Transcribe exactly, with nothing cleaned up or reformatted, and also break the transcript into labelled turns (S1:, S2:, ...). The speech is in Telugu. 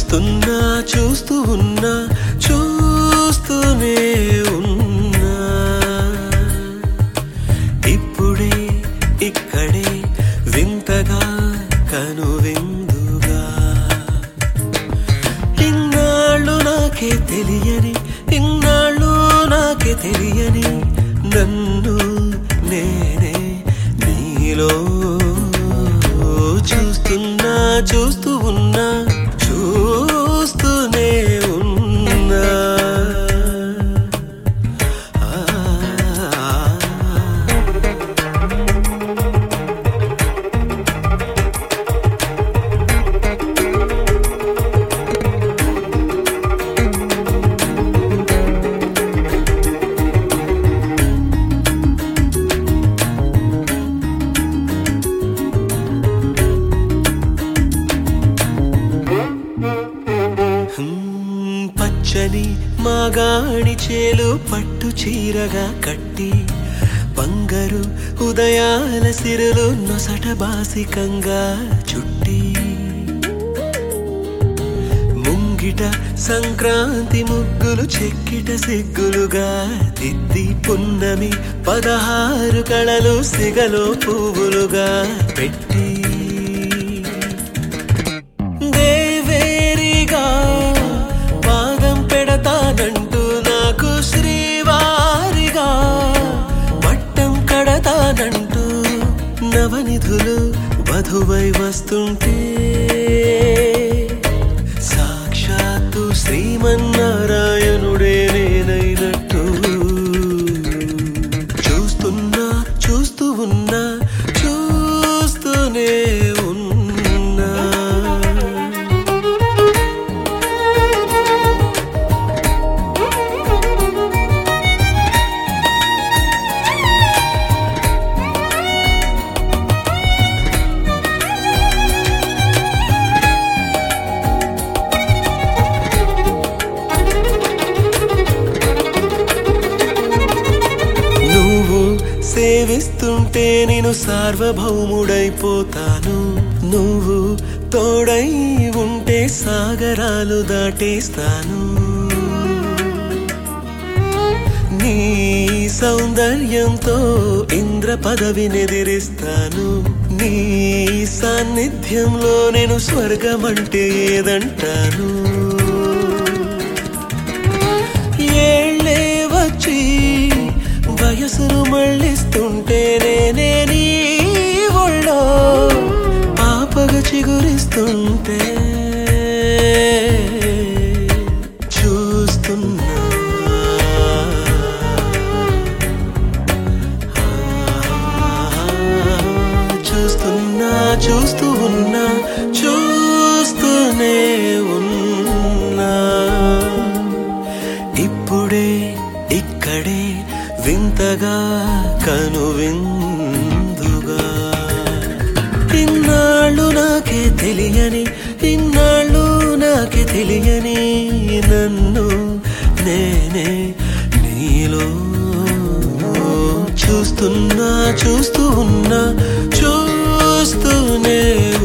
S1: చూస్తున్నా చూస్తూ ఉన్నా చూస్తూనే ఉన్నా ఇప్పుడే ఇక్కడే వింతగా కనువిందుగా ఇన్నాళ్ళు నాకే తెలియని ఇన్నాళ్ళు నాకే తెలియని నన్ను నేనే నీలో చూస్తున్నా చూస్తూ ఉన్నా చూస్తూనే ఉన్నా పచ్చని మాగాణి చేలు పట్టు చీరగా కట్టి బంగారు ఉదయాల సిరులు నొసట బాసికంగా చుట్టి ముంగిట సంక్రాంతి ముగ్గులు చెక్కిట సిగ్గులుగా దిద్ది పున్నమి పదహారు కళలు సిగలో పువ్వులుగా పెట్టి నంటూ నాకు శ్రీవారిగా పట్టం కడతానంటూ నవనిధులు వధువై వస్తుంటే సాక్షాత్తు శ్రీమన్నారాయణుడే నేనైనట్టు చూస్తున్నా చూస్తూ ఉన్నా చూస్తూనే ఉన్నా సేవిస్తుంటే నేను సార్వభౌముడైపోతాను నువ్వు తోడై ఉంటే సాగరాలు దాటేస్తాను నీ సౌందర్యంతో ఇంద్ర పదవినెదిరిస్తాను నీ సాన్నిధ్యంలో నేను స్వర్గమంటే ఏదంటాను ఏళ్ళే వచ్చి వయసును మళ్ళిస్తుంటే నేనే నీ ఒళ్ళో పాపగా చిగురిస్తుంటే చూస్తున్నా చూస్తున్నా చూస్తూ ఉన్నా చూస్తూనే ఉన్నా ఇప్పుడే ఇక్కడే వింతగా కనువిందుగా ఇన్నాళ్ళు నాకే తెలియని ఇన్నాళ్ళు నాకే తెలియని నన్ను నేనే నీలో చూస్తున్నా చూస్తూ ఉన్నా చూస్తూనే